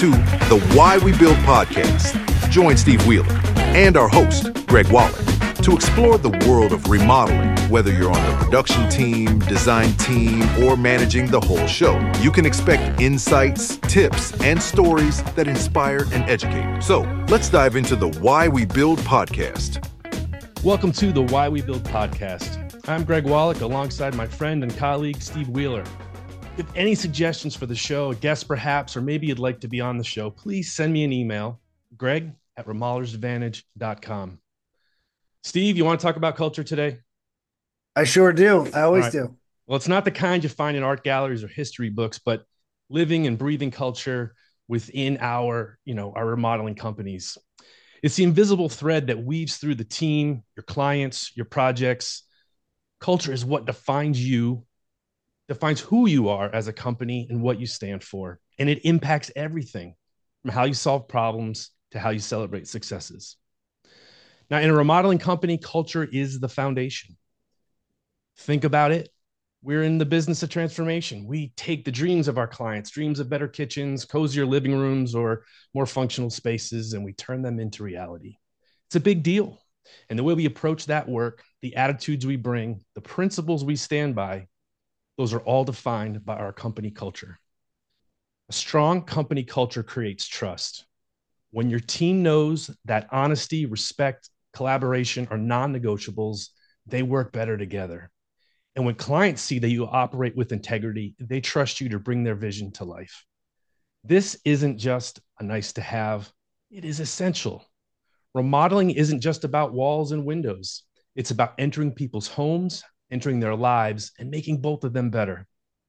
to the Why We Build podcast. Join Steve Wheeler and our host, Greg Wallach, to explore the world of remodeling, whether you're on the production team, design team, or managing the whole show. You can expect insights, tips, and stories that inspire and educate. So let's dive into the Why We Build podcast. Welcome to the Why We Build podcast. I'm Greg Wallach alongside my friend and colleague, Steve Wheeler. If you have any suggestions for the show, a guest perhaps, or maybe you'd like to be on the show, please send me an email, greg@remodelersadvantage.com. Steve, you want to talk about culture today? I sure do. I always do. Well, it's not the kind you find in art galleries or history books, but living and breathing culture within our remodeling companies. It's the invisible thread that weaves through the team, your clients, your projects. Culture is what defines who you are as a company and what you stand for. And it impacts everything from how you solve problems to how you celebrate successes. Now, in a remodeling company, culture is the foundation. Think about it. We're in the business of transformation. We take the dreams of our clients, dreams of better kitchens, cozier living rooms, or more functional spaces, and we turn them into reality. It's a big deal. And the way we approach that work, the attitudes we bring, the principles we stand by, those are all defined by our company culture. A strong company culture creates trust. When your team knows that honesty, respect, collaboration are non-negotiables, they work better together. And when clients see that you operate with integrity, they trust you to bring their vision to life. This isn't just a nice to have, it is essential. Remodeling isn't just about walls and windows. It's about entering people's homes, entering their lives, and making both of them better.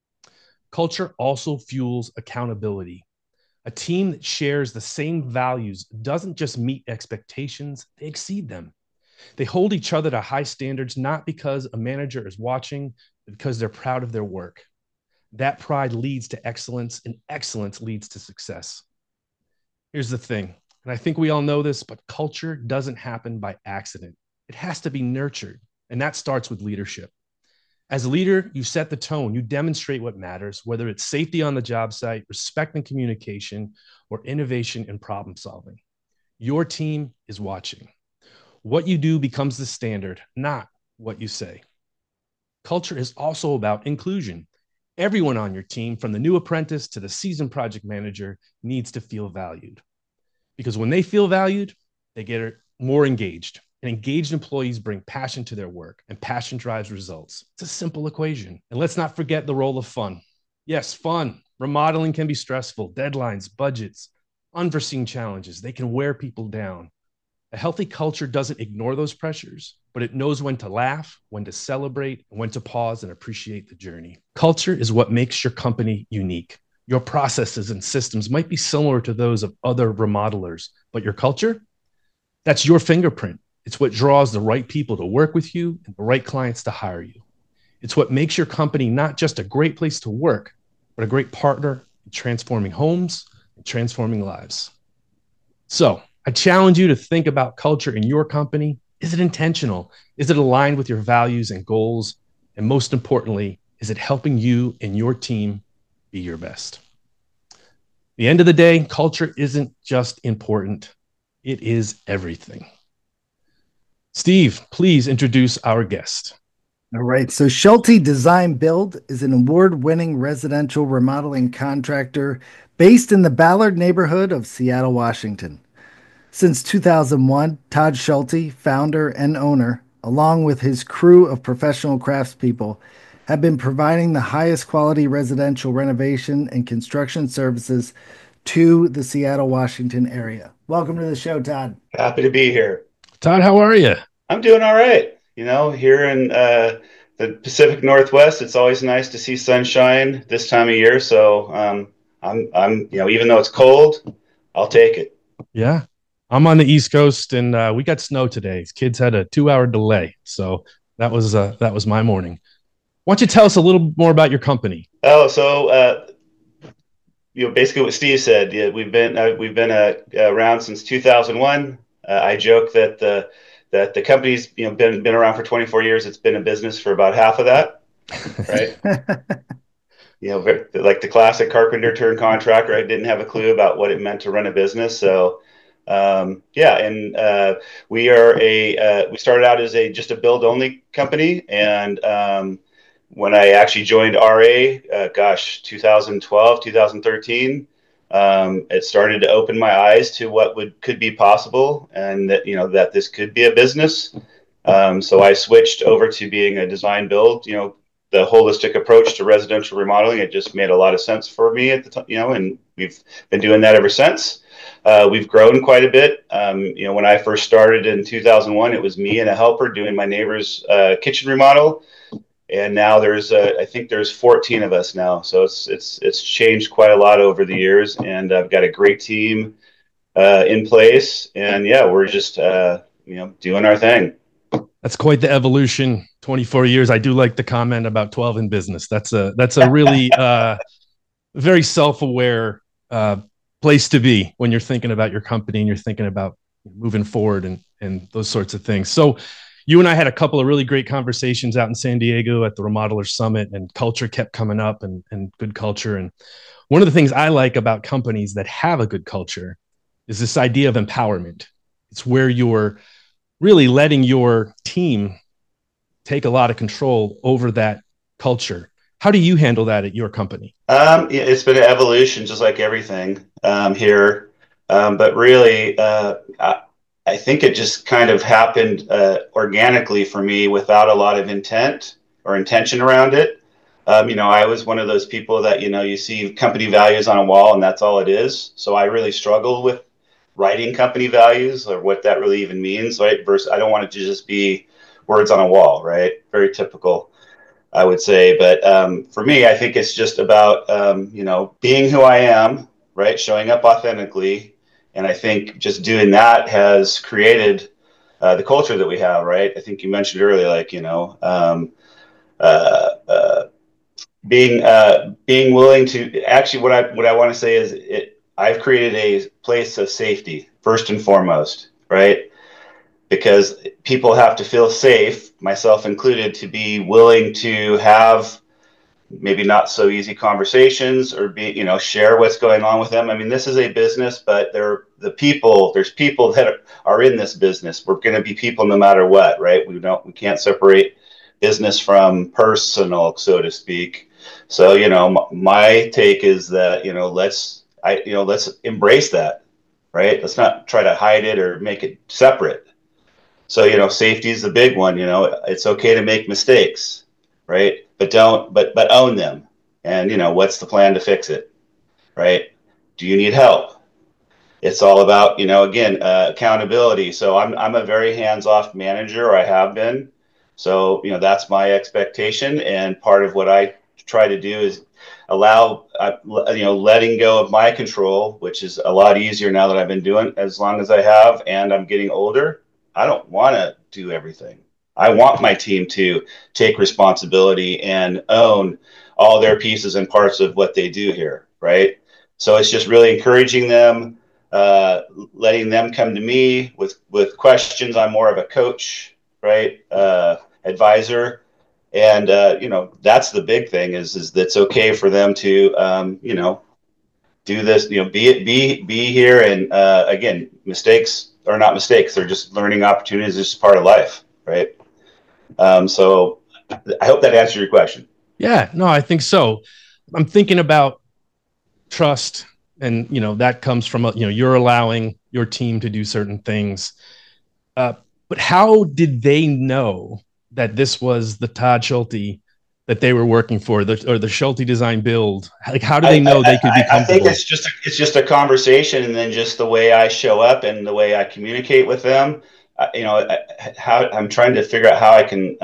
Culture also fuels accountability. A team that shares the same values doesn't just meet expectations, they exceed them. They hold each other to high standards, not because a manager is watching, but because they're proud of their work. That pride leads to excellence, and excellence leads to success. Here's the thing, and I think we all know this, but culture doesn't happen by accident. It has to be nurtured, and that starts with leadership. As a leader, you set the tone, you demonstrate what matters, whether it's safety on the job site, respect and communication, or innovation and problem solving. Your team is watching. What you do becomes the standard, not what you say. Culture is also about inclusion. Everyone on your team, from the new apprentice to the seasoned project manager, needs to feel valued. Because when they feel valued, they get more engaged. And engaged employees bring passion to their work, and passion drives results. It's a simple equation. And let's not forget the role of fun. Yes, fun. Remodeling can be stressful. Deadlines, budgets, unforeseen challenges. They can wear people down. A healthy culture doesn't ignore those pressures, but it knows when to laugh, when to celebrate, and when to pause and appreciate the journey. Culture is what makes your company unique. Your processes and systems might be similar to those of other remodelers, but your culture, that's your fingerprint. It's what draws the right people to work with you and the right clients to hire you. It's what makes your company not just a great place to work, but a great partner in transforming homes and transforming lives. So I challenge you to think about culture in your company. Is it intentional? Is it aligned with your values and goals? And most importantly, is it helping you and your team be your best? At the end of the day, culture isn't just important. It is everything. Steve, please introduce our guest. All right. So Schulte Design Build is an award-winning residential remodeling contractor based in the Ballard neighborhood of Seattle, Washington. Since 2001, Todd Schulte, founder and owner, along with his crew of professional craftspeople, have been providing the highest quality residential renovation and construction services to the Seattle, Washington area. Welcome to the show, Todd. Happy to be here. Todd, how are you? I'm doing all right. Here in the Pacific Northwest, it's always nice to see sunshine this time of year. So I'm even though it's cold, I'll take it. Yeah, I'm on the East Coast, and we got snow today. Kids had a 2-hour delay, so that was my morning. Why don't you tell us a little more about your company? Basically what Steve said. Yeah, we've been around since 2001. I joke that the company's been around for 24 years. It's been a business for about half of that, right? like the classic carpenter turned contractor. I didn't have a clue about what it meant to run a business. So, we started out as just a build only company. And when I actually joined RA, 2012, 2013, it started to open my eyes to what could be possible, and that this could be a business. So I switched over to being a design build, the holistic approach to residential remodeling. It just made a lot of sense for me at the time, and we've been doing that ever since. We've grown quite a bit. When I first started in 2001, it was me and a helper doing my neighbor's kitchen remodel. And now I think there's 14 of us now. So it's changed quite a lot over the years, and I've got a great team in place. And we're just, doing our thing. That's quite the evolution. 24 years. I do like the comment about 12 in business. That's a really very self-aware place to be when you're thinking about your company and you're thinking about moving forward and those sorts of things. So you and I had a couple of really great conversations out in San Diego at the Remodeler Summit, and culture kept coming up and good culture. And one of the things I like about companies that have a good culture is this idea of empowerment. It's where you're really letting your team take a lot of control over that culture. How do you handle that at your company? It's been an evolution, just like everything here. But really, I think it just kind of happened organically for me without a lot of intent or intention around it. I was one of those people that, you see company values on a wall and that's all it is. So I really struggled with writing company values or what that really even means, right? Versus, I don't want it to just be words on a wall, right? Very typical, I would say. But for me, I think it's just about, being who I am, right? Showing up authentically. And I think just doing that has created the culture that we have, right? I think you mentioned earlier, being willing to actually, what I want to say is I've created a place of safety first and foremost, right? Because people have to feel safe, myself included, to be willing to have maybe not so easy conversations or share what's going on with them. I mean, this is a business, but there's people that are in this business. We're going to be people no matter what, right? We can't separate business from personal, so to speak. So, my take is that, let's embrace that, right? Let's not try to hide it or make it separate. So, safety is the big one. It's okay to make mistakes, right? But own them. And, what's the plan to fix it, right? Do you need help? It's all about, again, accountability. So I'm a very hands-off manager, or I have been. So, that's my expectation. And part of what I try to do is allow, letting go of my control, which is a lot easier now that I've been doing as long as I have, and I'm getting older. I don't want to do everything. I want my team to take responsibility and own all their pieces and parts of what they do here, right? So it's just really encouraging them, letting them come to me with questions. I'm more of a coach, right? Advisor. And, that's the big thing is that it's okay for them to, do this, be here. And, again, mistakes are not mistakes. They're just learning opportunities. It's just part of life. Right. So I hope that answers your question. Yeah, no, I think so. I'm thinking about trust, and, that comes from, you're allowing your team to do certain things. But how did they know that this was the Todd Schulte that they were working for, or the Schulte Design Build? Like, how do they know they could be comfortable? I think it's just a conversation, and then just the way I show up and the way I communicate with them. How I'm trying to figure out how I can,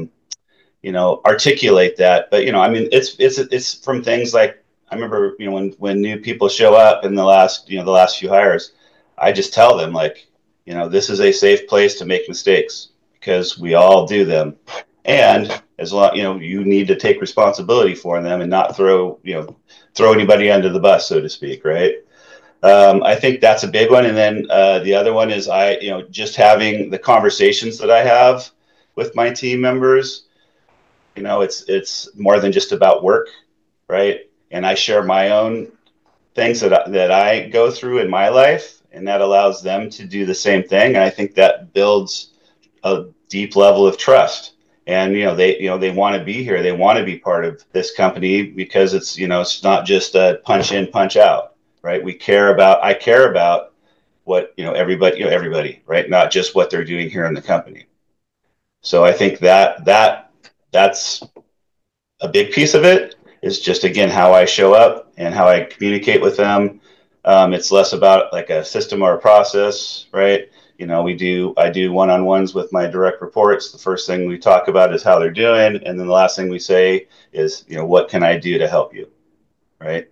articulate that. But, it's from things like, I remember, when new people show up in the last few hires, I just tell them, like, this is a safe place to make mistakes because we all do them. And as long, you need to take responsibility for them and not throw anybody under the bus, so to speak. Right. I think that's a big one. And then the other one is just having the conversations that I have with my team members. It's more than just about work. right? And I share my own things that I go through in my life, and that allows them to do the same thing. And I think that builds a deep level of trust. And they want to be here. They want to be part of this company because it's not just a punch in, punch out, right? I care about what everybody, right? Not just what they're doing here in the company. So I think that's a big piece of it, is just, again, how I show up and how I communicate with them. It's less about like a system or a process, right? I do one-on-ones with my direct reports. The first thing we talk about is how they're doing. And then the last thing we say is, what can I do to help you? Right.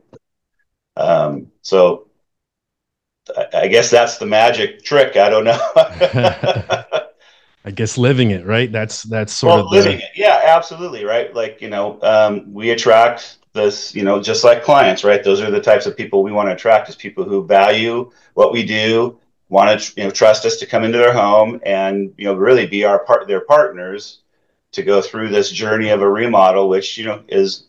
So I guess that's the magic trick. I don't know. I guess living it, right? That's sort of living it. Yeah, absolutely. Right. Like, we attract this, just like clients, right? Those are the types of people we want to attract, is people who value what we do, want to trust us to come into their home and really be their partners to go through this journey of a remodel, which is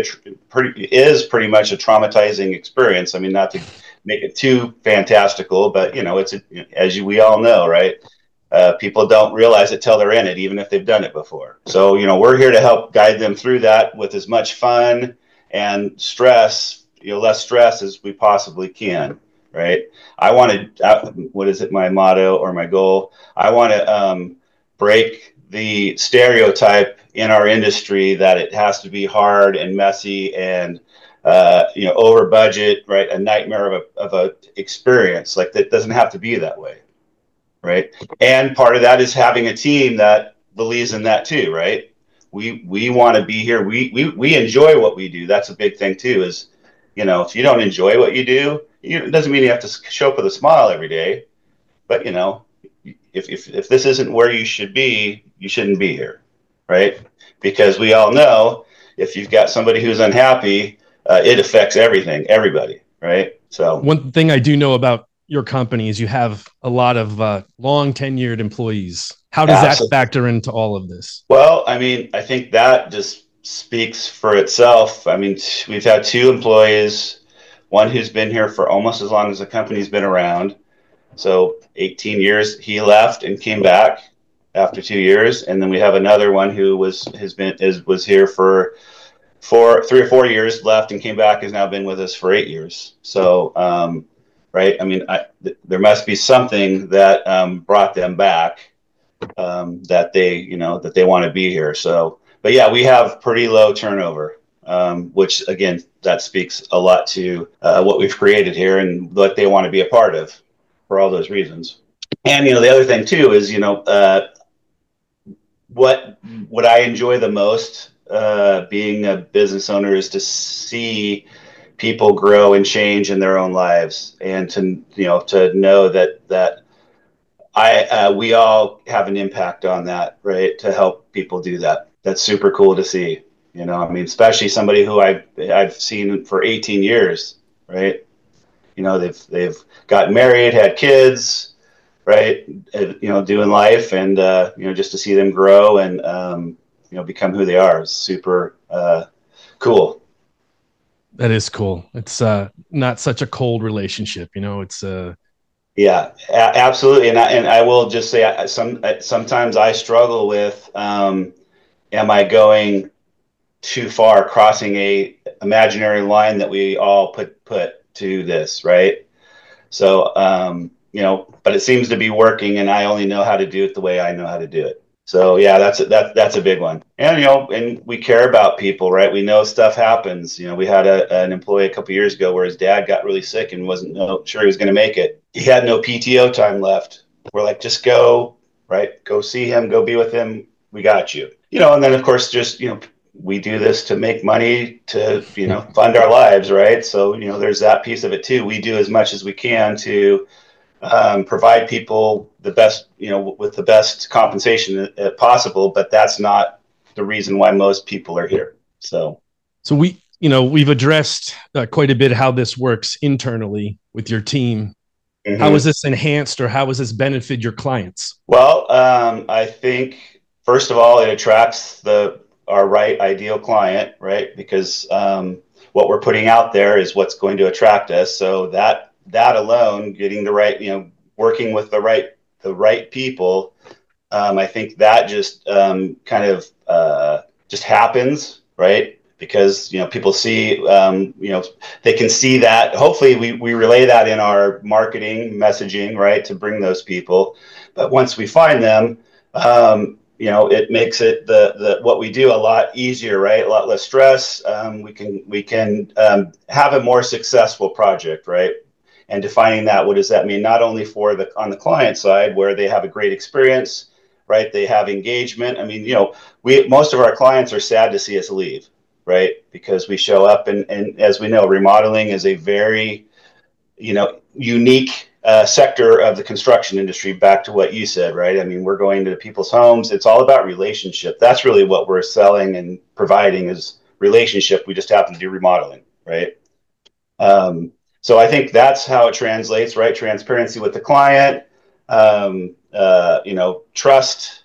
pretty much a traumatizing experience. I mean, not to make it too fantastical, but it's we all know, right? People don't realize it till they're in it, even if they've done it before. So we're here to help guide them through that with as much fun and less stress as we possibly can. Right. I want to, what is it? My motto or my goal? I want to break the stereotype in our industry that it has to be hard and messy and, over budget, right? A nightmare of a experience. Like, that doesn't have to be that way. Right. And part of that is having a team that believes in that too. Right. We want to be here. We enjoy what we do. That's a big thing too, is, if you don't enjoy what you do, it doesn't mean you have to show up with a smile every day, but if this isn't where you should be, you shouldn't be here, right? Because we all know if you've got somebody who's unhappy, it affects everybody, right? So one thing I do know about your company is you have a lot of long tenured employees. How does that factor into all of this? Well, I mean, I think that just speaks for itself. I mean, we've had 2 employees, one who's been here for almost as long as the company's been around. So 18 years. He left and came back after 2 years. And then we have another one who was here for 3 or 4 years, left and came back, has now been with us for 8 years. So, right. I mean, there must be something that brought them back, that they want to be here. So, but yeah, we have pretty low turnover, which, again, that speaks a lot to what we've created here and what they want to be a part of for all those reasons. And, the other thing too is, what I enjoy the most being a business owner is to see people grow and change in their own lives, and to know that we all have an impact on that, right? To help people do that. That's super cool to see. I mean, especially somebody who I've seen for 18 years, right? They've gotten married, had kids, right? Doing life, and just to see them grow and become who they are is super cool. That is cool. It's not such a cold relationship, it's yeah, absolutely. And I will just say, sometimes I struggle with, am I going too far, crossing a imaginary line that we all put to this, right? So, but it seems to be working, and I only know how to do it the way I know how to do it. So yeah, that's a big one. And, and we care about people, right? We know stuff happens. We had an employee a couple of years ago where his dad got really sick and wasn't sure he was going to make it. He had no PTO time left. We're like, just go, right? Go see him, go be with him. We got you. And then of course, just, we do this to make money to, fund our lives, right? So, there's that piece of it too. We do as much as we can to provide people the best, with the best compensation possible, but that's not the reason why most people are here. So we've addressed quite a bit how this works internally with your team. Mm-hmm. How is this enhanced, or how has this benefited your clients? Well, I think first of all, it attracts our ideal client, right? Because what we're putting out there is what's going to attract us. So that alone, getting the right, working with the right people, I think that just kind of just happens, right? Because people see, they can see that. Hopefully, we relay that in our marketing messaging, right, to bring those people. But once we find them, it makes it the what we do a lot easier, right? A lot less stress. We can have a more successful project, right? And defining that, what does that mean? Not only for on the client side, where they have a great experience, right? They have engagement. I mean, most of our clients are sad to see us leave, right? Because we show up, and as we know, remodeling is a very, unique sector of the construction industry. Back to what you said, right? I mean, we're going to people's homes. It's all about relationship. That's really what we're selling and providing is relationship. We just happen to do remodeling, right? So I think that's how it translates, right? Transparency with the client, trust,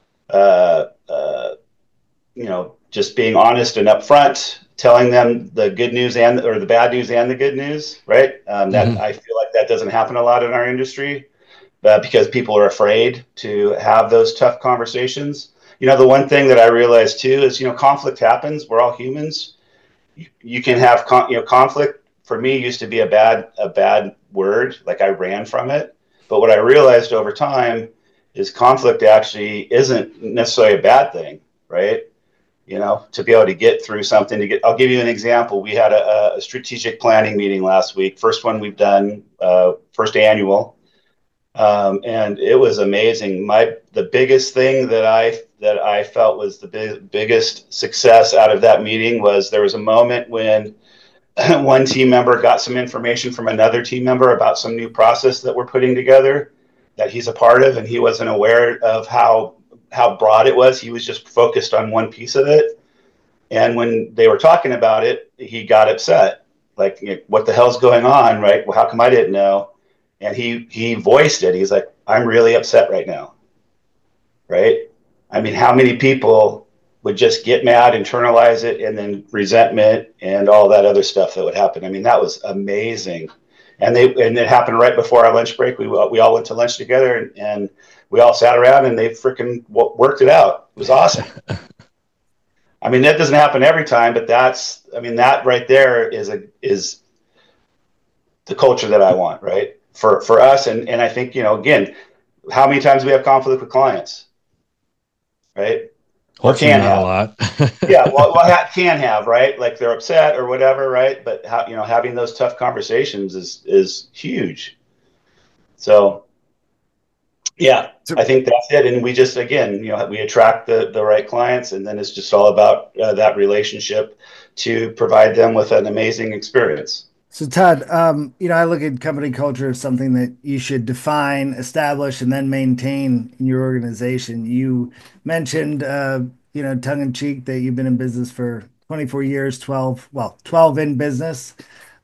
just being honest and upfront, telling them the good news or the bad news and the good news, right? That I feel like that doesn't happen a lot in our industry, because people are afraid to have those tough conversations. The one thing that I realized too is, conflict happens. We're all humans. You can have, conflict. For me, used to be a bad word. Like I ran from it. But what I realized over time is conflict actually isn't necessarily a bad thing, right? To be able to get through something. I'll give you an example. We had a strategic planning meeting last week. First one we've done, first annual, and it was amazing. The biggest thing that I felt was the biggest success out of that meeting was there was a moment when one team member got some information from another team member about some new process that we're putting together that he's a part of, and he wasn't aware of how broad it was. He was just focused on one piece of it. And when they were talking about it, he got upset. Like, what the hell's going on, right? Well, how come I didn't know? And he voiced it. He's like, I'm really upset right now, right? I mean, how many people would just get mad, internalize it, and then resentment and all that other stuff that would happen? I mean, that was amazing. And it happened right before our lunch break. We all went to lunch together, and we all sat around, and they freaking worked it out. It was awesome. I mean, that doesn't happen every time, but that right there is the culture that I want, right? For us. And I think, again, how many times do we have conflict with clients, right? Or can have a lot. Yeah, well, can have, right? Like they're upset or whatever, right? But having those tough conversations is huge. So, yeah, I think that's it. And we just, again, we attract the right clients, and then it's just all about that relationship to provide them with an amazing experience. So Todd, I look at company culture as something that you should define, establish, and then maintain in your organization. You mentioned, tongue in cheek, that you've been in business for 24 years, 12 in business.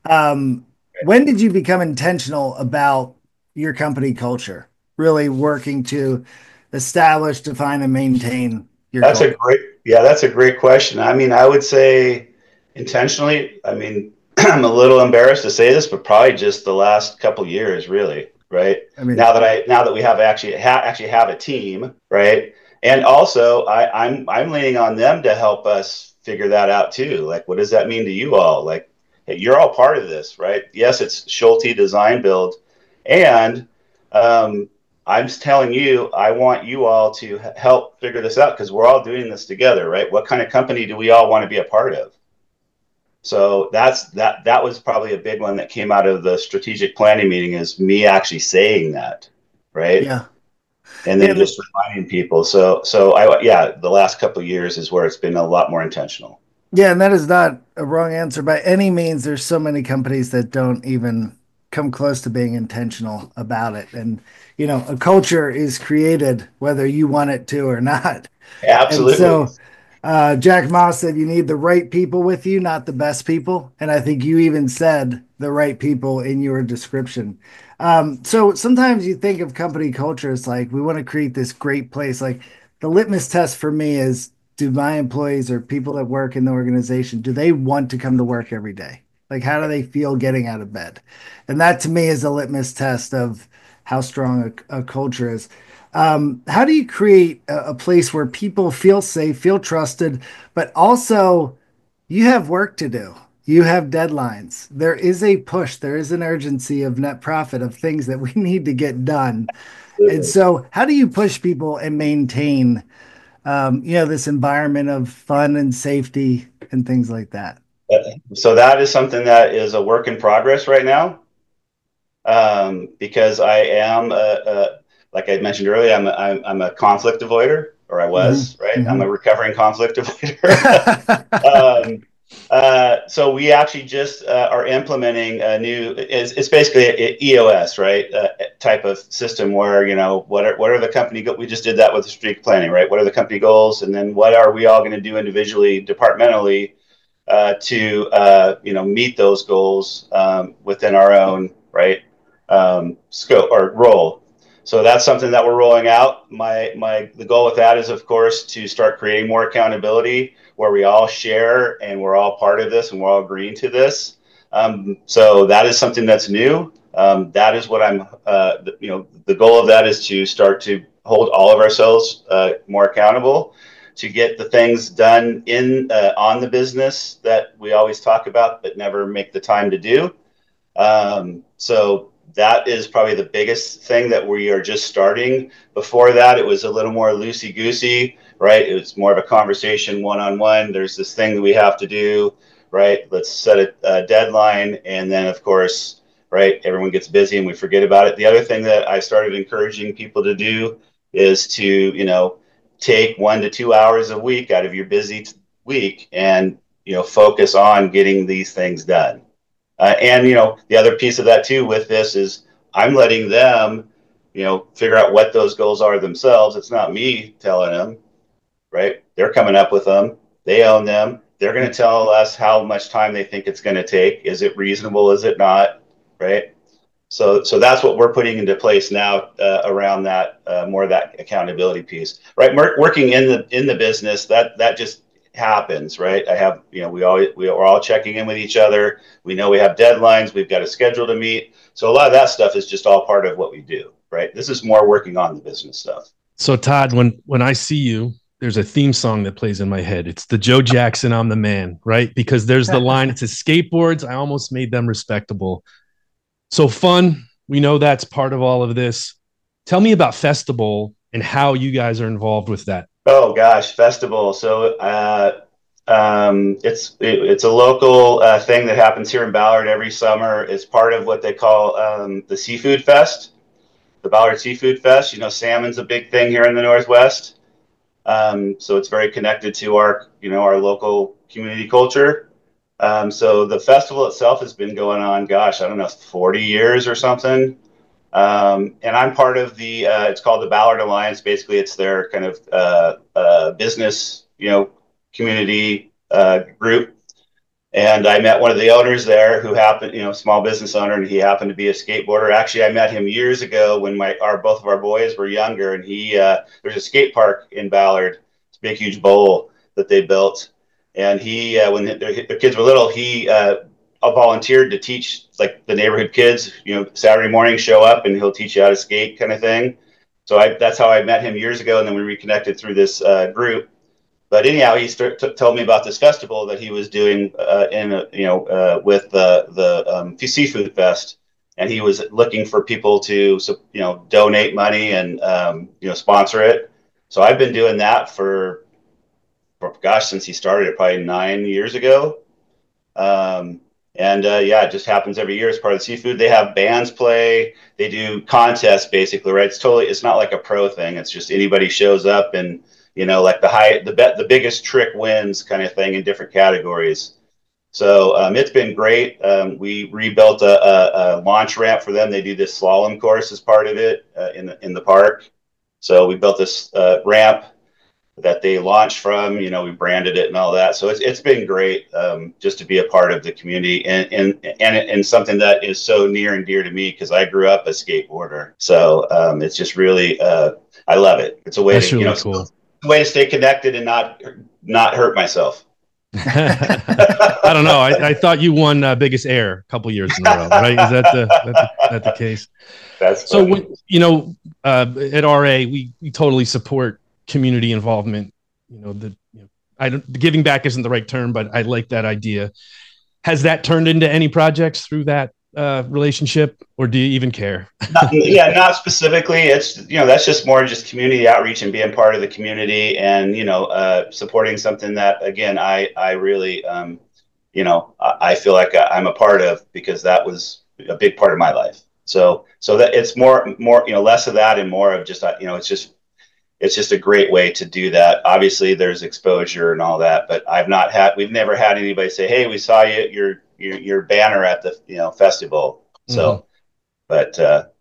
When did you become intentional about your company culture, really working to establish, define, and maintain your culture? That's a great question. I mean, I would say intentionally, I mean, I'm a little embarrassed to say this, but probably just the last couple of years, really, right? I mean, now that we have actually have a team, right? And also, I'm leaning on them to help us figure that out too. Like, what does that mean to you all? Like, hey, you're all part of this, right? Yes, it's Schulte Design Build, and I'm just telling you, I want you all to help figure this out because we're all doing this together, right? What kind of company do we all want to be a part of? So that was probably a big one that came out of the strategic planning meeting, is me actually saying that, right? Yeah. And then just reminding people. So the last couple of years is where it's been a lot more intentional. Yeah, and that is not a wrong answer by any means. There's so many companies that don't even come close to being intentional about it. And, a culture is created whether you want it to or not. Absolutely. And so Jack Ma said you need the right people with you, not the best people. And I think you even said the right people in your description. So sometimes you think of company culture as like, we want to create this great place. Like the litmus test for me is do my employees or people that work in the organization, do they want to come to work every day? Like, how do they feel getting out of bed? And that to me is a litmus test of how strong a culture is. How do you create a place where people feel safe, feel trusted, but also you have work to do? You have deadlines. There is a push, there is an urgency of net profit of things that we need to get done. And so, how do you push people and maintain, this environment of fun and safety and things like that? So that is something that is a work in progress right now, because I am, like I mentioned earlier, I'm a conflict avoider, or I was, right? Mm-hmm. I'm a recovering conflict avoider. So we actually just are implementing a new. It's basically an EOS, right? Type of system where what are the company we just did that with the strategic planning, right? What are the company goals, and then what are we all going to do individually, departmentally, to meet those goals within our own scope or role. So that's something that we're rolling out. The goal with that is, of course, to start creating more accountability where we all share and we're all part of this and we're all agreeing to this. So that is something that's new. That is what the goal of that is to start to hold all of ourselves more accountable, to get the things done on the business that we always talk about but never make the time to do. So that is probably the biggest thing that we are just starting. Before that, it was a little more loosey-goosey, right? It was more of a conversation one-on-one. There's this thing that we have to do, right? Let's set a deadline. And then, of course, right, everyone gets busy and we forget about it. The other thing that I started encouraging people to do is to, take 1 to 2 hours a week out of your busy week and, focus on getting these things done. And the other piece of that too with this is I'm letting them, figure out what those goals are themselves. It's not me telling them, right? They're coming up with them. They own them. They're going to tell us how much time they think it's going to take. Is it reasonable? Is it not? Right? So that's what we're putting into place now around that more of that accountability piece, right? Working in the business, that just happens, right? I have, we're all checking in with each other. We know we have deadlines. We've got a schedule to meet. So a lot of that stuff is just all part of what we do, right? This is more working on the business stuff. So Todd, when I see you, there's a theme song that plays in my head. It's the Joe Jackson, I'm the Man, right? Because there's the line, it says skateboards, I almost made them respectable. So fun, we know that's part of all of this. Tell me about Festival and how you guys are involved with that. Oh gosh, Festival. So it's a local thing that happens here in Ballard every summer. It's part of what they call the Seafood Fest, the Ballard Seafood Fest. Salmon's a big thing here in the Northwest. So it's very connected to our local community culture. So the festival itself has been going on, gosh, I don't know, 40 years or something. And I'm part of it's called the Ballard Alliance. Basically, it's their kind of business, community group. And I met one of the owners there who happened, small business owner, and he happened to be a skateboarder. Actually, I met him years ago when both of our boys were younger, and there's a skate park in Ballard. It's a big, huge bowl that they built. And he, when their kids were little, he volunteered to teach like the neighborhood kids, Saturday morning, show up and he'll teach you how to skate kind of thing. So that's how I met him years ago. And then we reconnected through this group. But anyhow, he told me about this festival that he was doing with the Seafood Fest. And he was looking for people to, donate money and, sponsor it. So I've been doing that for since he started it, probably 9 years ago. It just happens every year as part of the seafood. They have bands play. They do contests basically, right? It's not like a pro thing. It's just anybody shows up and, like the biggest trick wins kind of thing in different categories. So it's been great. We rebuilt a launch ramp for them. They do this slalom course as part of it in the park. So we built this ramp that they launched from, we branded it and all that. So it's been great just to be a part of the community and something that is so near and dear to me because I grew up a skateboarder. So it's just really, I love it. It's a way That's to, really cool. A way to stay connected and not not hurt myself. I don't know. I thought you won Biggest Air a couple years in a row, right? Is that the case? That's so. At RA, we totally support community involvement. Giving back isn't the right term, but I like that idea. Has that turned into any projects through that relationship, or do you even care? Not specifically. It's, that's just more just community outreach and being part of the community, and supporting something that, again, I really I feel like I'm a part of, because that was a big part of my life. So that it's more less of that and more of just it's just a great way to do that. Obviously there's exposure and all that, but we've never had anybody say, "Hey, we saw your banner at the festival." So, but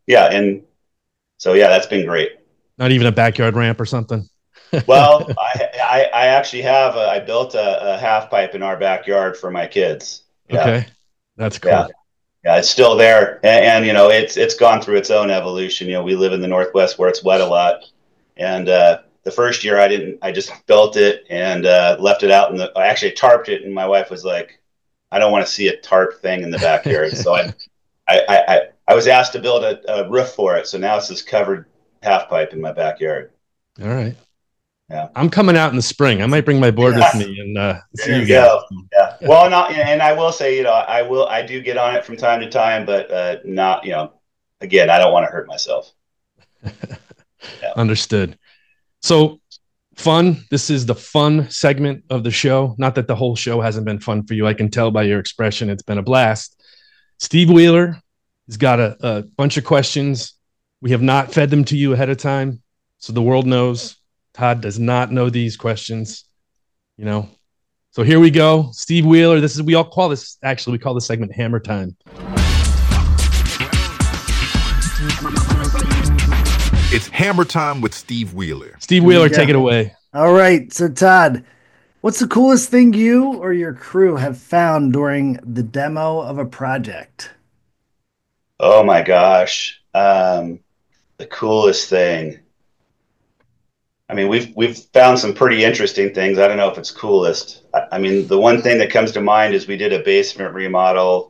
that's been great. Not even a backyard ramp or something. Well, I actually I built a half pipe in our backyard for my kids. Yeah. Okay, that's cool. Yeah, it's still there, and it's gone through its own evolution. We live in the Northwest where it's wet a lot, and the first year I just built it and left it out I actually tarped it, and my wife was like, "I don't want to see a tarp thing in the backyard." So I was asked to build a roof for it, so now it's this covered half pipe in my backyard. All right. Yeah, I'm coming out in the spring. I might bring my board with me and see you guys. Yeah. Well, and I will say, I do get on it from time to time, but not, again, I don't want to hurt myself. Yeah. Understood. So fun. This is the fun segment of the show. Not that the whole show hasn't been fun for you. I can tell by your expression. It's been a blast. Steve Wheeler has got a bunch of questions. We have not fed them to you ahead of time, so the world knows Todd does not know these questions, So here we go. Steve Wheeler. We call this segment Hammer Time. It's Hammer Time with Steve Wheeler. Steve Wheeler, take it away. All right. So Todd, what's the coolest thing you or your crew have found during the demo of a project? Oh my gosh. The coolest thing. I mean, we've found some pretty interesting things. I don't know if it's coolest. I mean, the one thing that comes to mind is we did a basement remodel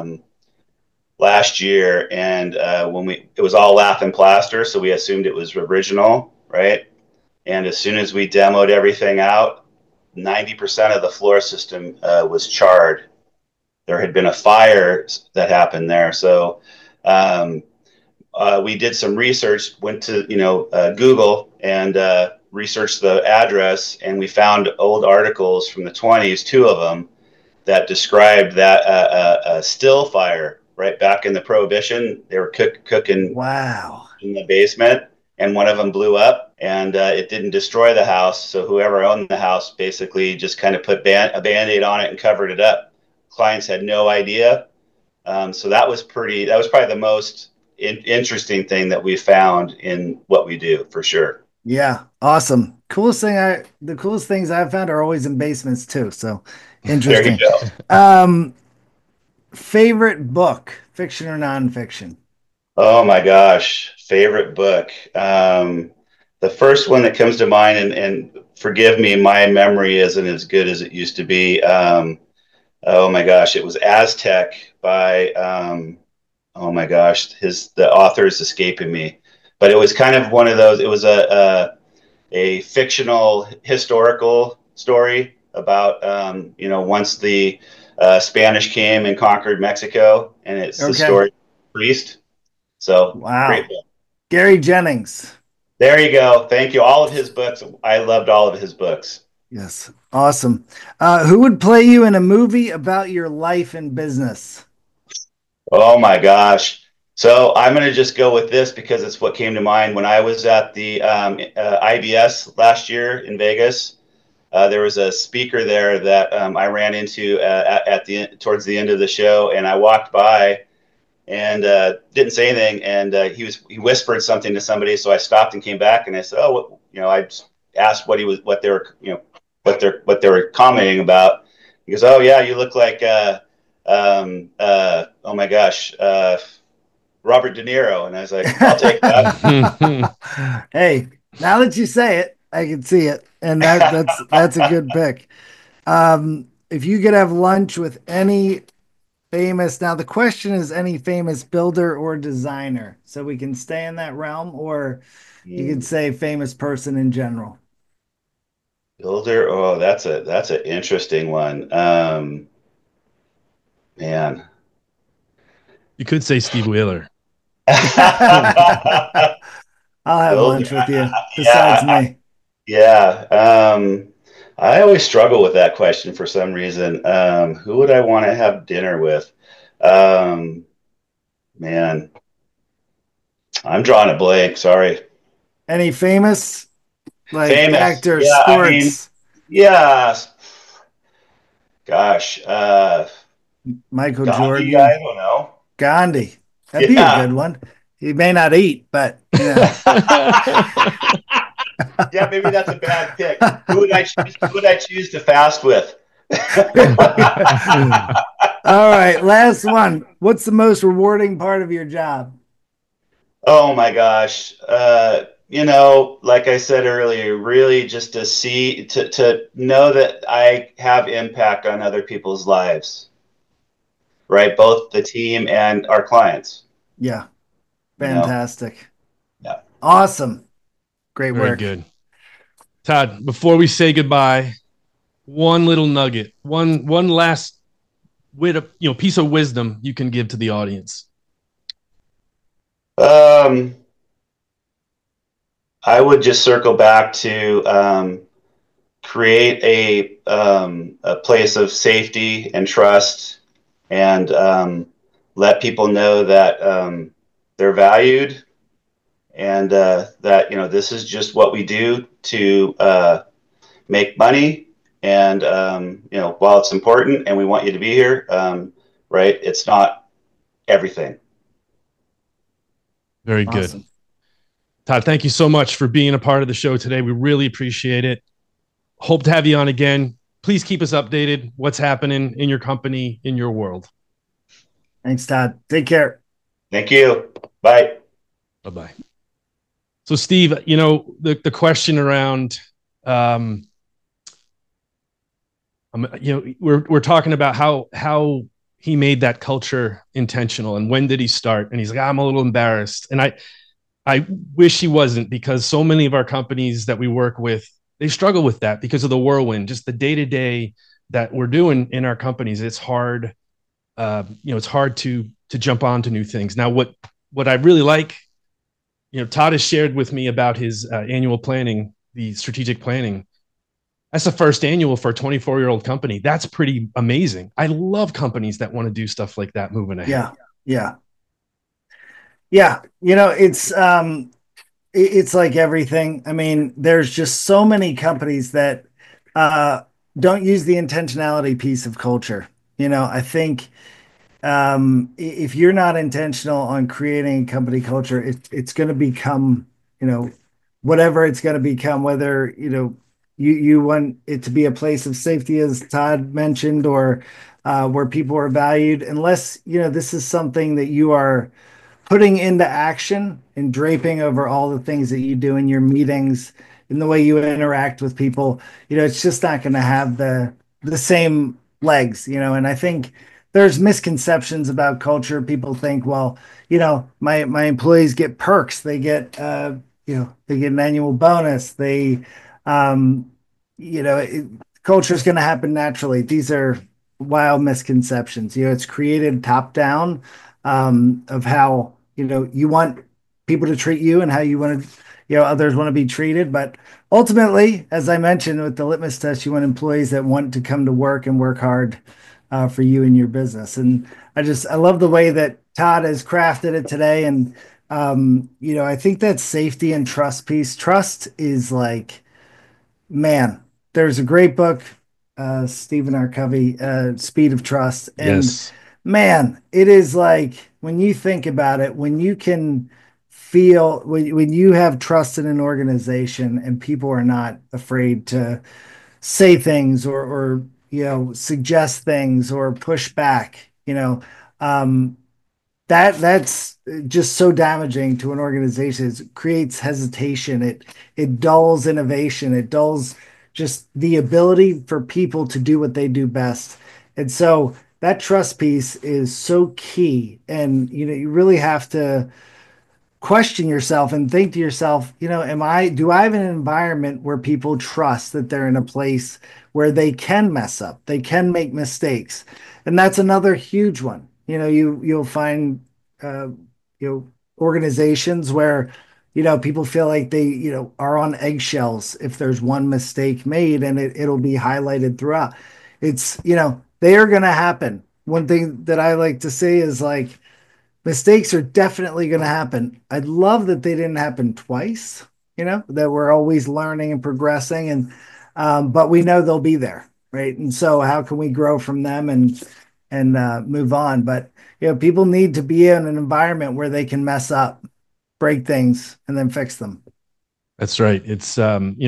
last year, and it was all lath and plaster, so we assumed it was original, right? And as soon as we demoed everything out, 90% of the floor system was charred. There had been a fire that happened there, so we did some research, went to Google and researched the address, and we found old articles from the 20s, 2 of them, that described that a still fire right back in the Prohibition. They were cooking in the basement, and one of them blew up, and it didn't destroy the house. So whoever owned the house basically just kind of put a Band-Aid on it and covered it up. Clients had no idea. So that was probably the most interesting thing that we found in what we do, for sure. Yeah, awesome. The coolest things I've found are always in basements too. So interesting. There you go. Favorite book, fiction or nonfiction? Oh my gosh, favorite book. The first one that comes to mind, and forgive me, my memory isn't as good as it used to be. Oh my gosh, it was Aztec by oh my gosh, the author is escaping me, but it was kind of one of those. It was a fictional historical story about once the Spanish came and conquered Mexico, and it's the story of the priest. So wow, great book. Gary Jennings. There you go. Thank you. All of his books. I loved all of his books. Yes, awesome. Who would play you in a movie about your life and business? Oh my gosh. So I'm going to just go with this because it's what came to mind. When I was at the IBS last year in Vegas, there was a speaker there that I ran into towards the end of the show, and I walked by and didn't say anything, and he whispered something to somebody, so I stopped and came back, and I said, "Oh, I just asked what they were commenting about." He goes, "Oh yeah, you look like oh my gosh, Robert De Niro." And I was like, "I'll take that." Hey, now that you say it, I can see it, and that's a good pick. If you could have lunch with any famous, now the question is any famous builder or designer, so we can stay in that realm, or you could say famous person in general. Builder. Oh, that's an interesting one. Man. You could say Steve Wheeler. I'll have Builder. lunch with you. Besides Yeah, me, yeah. I always struggle with that question for some reason. Who would I want to have dinner with? Um, Man, I'm drawing a blank. Sorry. any famous like Famous. actors, Yeah, I mean, sports, yeah. Gosh, Michael Gandhi. I Jordan, don't know. Gandhi. That'd be a Yeah, good one. He may not eat, but you know. yeah. Maybe that's a bad pick. Who would I choose? Who would I choose to fast with? All right, last one. What's the most rewarding part of your job? Oh my gosh. Like I said earlier, really just to know that I have impact on other people's lives, right? Both the team and our clients, Yeah, you know? fantastic. Yeah. Awesome. Great Very work. good. Todd, before we say goodbye, one little nugget, one last piece of wisdom you can give to the audience. Um, I would just circle back to create a place of safety and trust and let people know that they're valued and that this is just what we do to make money. And while it's important and we want you to be here, right, it's not everything. Very good. Awesome. Todd, thank you so much for being a part of the show today. We really appreciate it. Hope to have you on again. Please keep us updated. What's happening in your company, in your world. Thanks, Todd. Take care. Thank you. Bye. Bye-bye. So Steve, the question around, we're talking about how he made that culture intentional and when did he start? And he's like, I'm a little embarrassed. And I wish he wasn't, because so many of our companies that we work with, they struggle with that because of the whirlwind, just the day-to-day that we're doing in our companies. It's hard. It's hard to jump onto new things. Now, what I really like, Todd has shared with me about his annual planning, the strategic planning. That's the first annual for a 24-year-old company. That's pretty amazing. I love companies that want to do stuff like that moving ahead. Yeah. Yeah. Yeah. It's like everything. I mean, there's just so many companies that uh, don't use the intentionality piece of culture. I think if you're not intentional on creating company culture, it's going to become, whatever it's going to become, whether, you want it to be a place of safety, as Todd mentioned, or where people are valued, unless, this is something that you are putting into action and draping over all the things that you do in your meetings, in the way you interact with people, it's just not going to have the same legs, and I think there's misconceptions about culture. People think, well, my employees get perks, they get they get an annual bonus, they um culture is going to happen naturally. These are wild misconceptions. It's created top down, of how you want people to treat you and how you want to others want to be treated. But ultimately, as I mentioned with the litmus test, you want employees that want to come to work and work hard for you and your business. And I love the way that Todd has crafted it today. And I think that safety and trust piece. Trust is like, man, there's a great book, Stephen R. Covey, Speed of Trust. And Yes. man, it is like, when you think about it, when you can feel, when you have trust in an organization and people are not afraid to say things, or suggest things or push back, um, that's just so damaging to an organization. It creates hesitation. It dulls innovation. It dulls just the ability for people to do what they do best. And so that trust piece is so key. And you really have to question yourself and think to yourself, do I have an environment where people trust that they're in a place where they can mess up, they can make mistakes? And that's another huge one. You'll find, organizations where, people feel like they, are on eggshells if there's one mistake made, and it'll be highlighted throughout. It's, they are going to happen. One thing that I like to say is like, mistakes are definitely going to happen. I'd love that they didn't happen twice, that we're always learning and progressing, but we know they'll be there, right? And so how can we grow from them and move on? But, people need to be in an environment where they can mess up, break things, and then fix them. That's right. It's,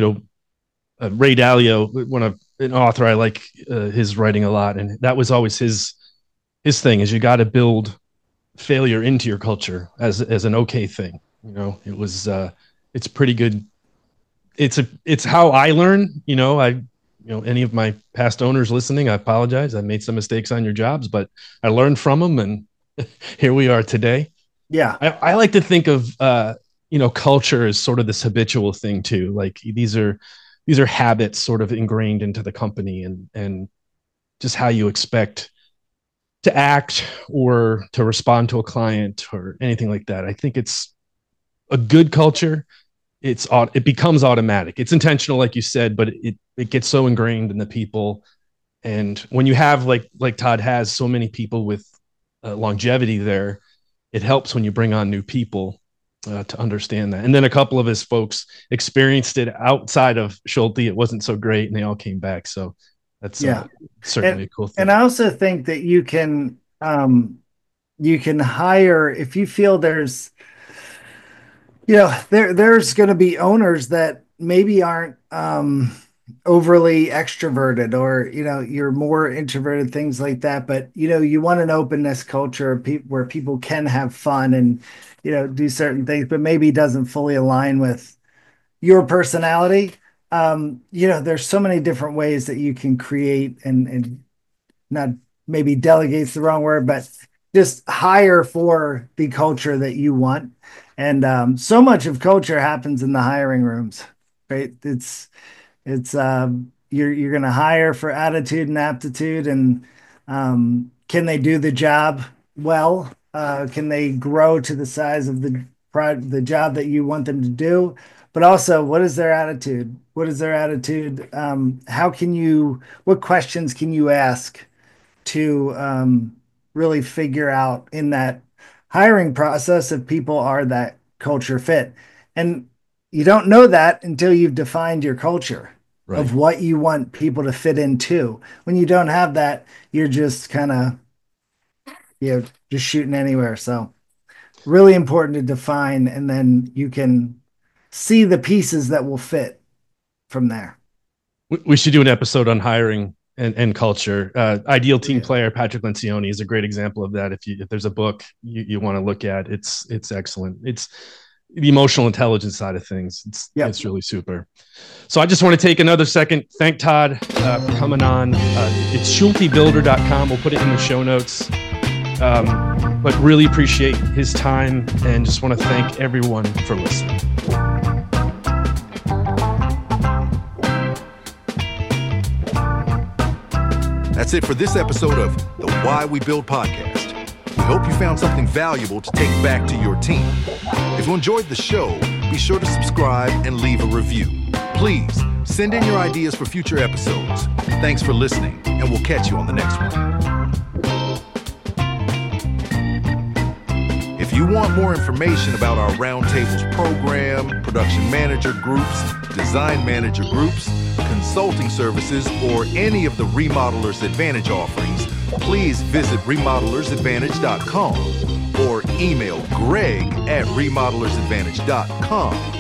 Ray Dalio, an author, I like his writing a lot. And that was always his thing, is you got to build failure into your culture as an okay thing. It was it's pretty good. It's how I learn. Any of my past owners listening, I apologize. I made some mistakes on your jobs, but I learned from them, and here we are today. Yeah, I like to think of culture as sort of this habitual thing too. Like these are habits sort of ingrained into the company, and just how you expect to act or to respond to a client or anything like that. I think it's a good culture. It becomes automatic. It's intentional, like you said, but it gets so ingrained in the people. And when you have like Todd has so many people with longevity there, it helps when you bring on new people to understand that. And then a couple of his folks experienced it outside of Schulte. It wasn't so great, and they all came back. So that's certainly a cool thing. And I also think that you can hire, if you feel there's, there's going to be owners that maybe aren't overly extroverted, or, you're more introverted, things like that. But, you want an openness culture where people can have fun and, do certain things, but maybe doesn't fully align with your personality. There's so many different ways that you can create and not, maybe delegate's the wrong word, but just hire for the culture that you want. And so much of culture happens in the hiring rooms, right? It's you're going to hire for attitude and aptitude, and can they do the job well? Can they grow to the size of the job that you want them to do? But also, what is their attitude? What is their attitude? What questions can you ask to really figure out in that hiring process if people are that culture fit? And you don't know that until you've defined your culture, right, of what you want people to fit into. When you don't have that, you're just kind of, just shooting anywhere. So really important to define, and then you can see the pieces that will fit from there. We should do an episode on hiring and culture. Ideal Team Player, Patrick Lencioni, is a great example of that. If there's a book you want to look at, it's excellent. It's the emotional intelligence side of things. It's really super. So I just want to take another second. Thank Todd for coming on. It's schultebuilder.com. We'll put it in the show notes. But really appreciate his time, and just want to thank everyone for listening. That's it for this episode of the Why We Build podcast. We hope you found something valuable to take back to your team. If you enjoyed the show, be sure to subscribe and leave a review. Please send in your ideas for future episodes. Thanks for listening, and we'll catch you on the next one. If you want more information about our Roundtables program, production manager groups, design manager groups, consulting services, or any of the Remodelers Advantage offerings, please visit remodelersadvantage.com or email Greg@remodelersadvantage.com.